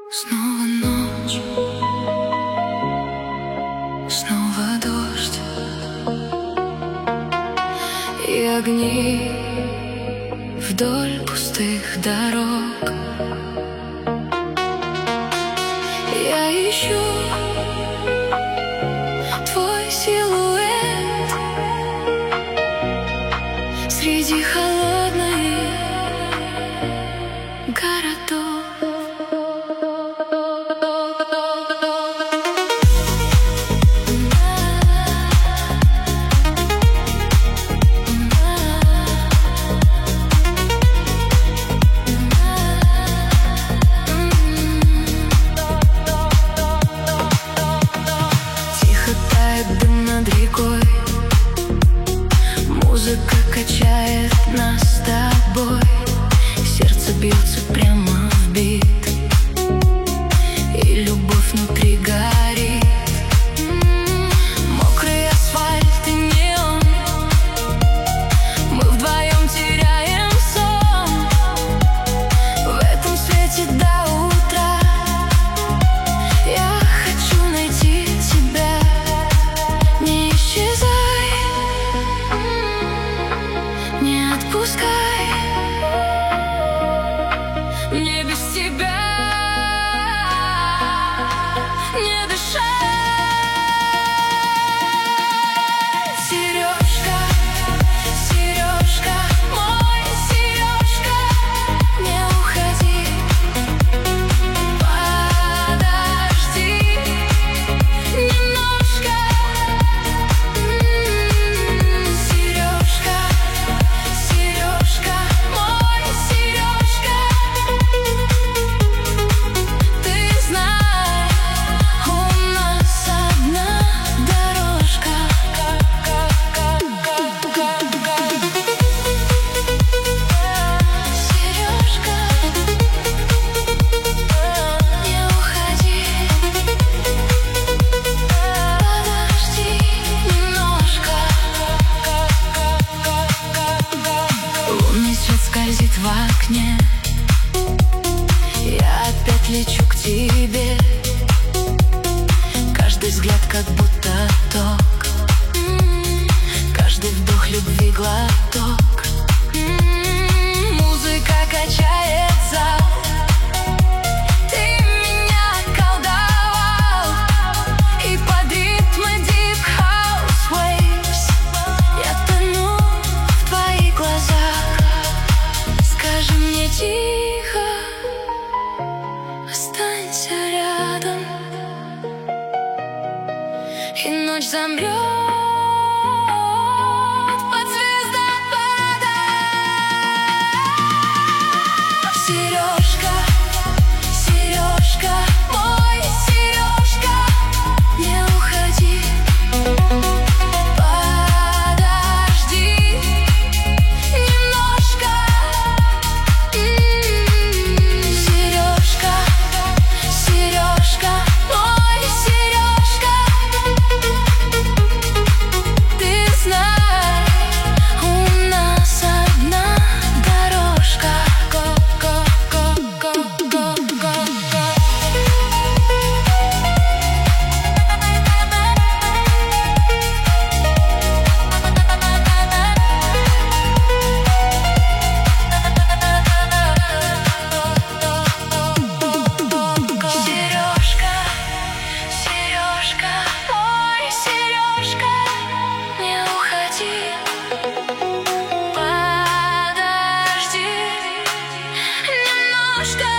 Снова ночь, снова дождь и огни вдоль пустых дорог. Я ищу твой силуэт среди холодных городов. Музыка качает нас с тобой, сердце бьется прямо в бит, и любовь внутри горит. Мокрый асфальт и неон, мы вдвоем теряем сон в этом свете до утра. Я хочу найти тебя, не исчезай, не отпускай, мне без тебя не дышать. Сережка, сережка, мой сережка, не уходи, подожди немножко. Сережка, сережка, мой сережка, ты знай, у нас одна дорожка. Сережка, не уходи, подожди немножко. Лунный свет скользит в окне, я опять лечу к тебе. Каждый взгляд как будто ток, каждый вдох любви глоток. Музыка качает зал, ты меня околдовал, и под ритмы Deep House Waves я тону в твоих глазах. Скажи мне тихо, останься рядом, и ночь замрет под звездопадом. Сережка, сережка, мой сережка, не уходи, подожди немножко. Сережка, сережка, мой сережка, ты знай, у нас одна дорожка. Сережка, сережка, мой сережка, не уходи, подожди немножко.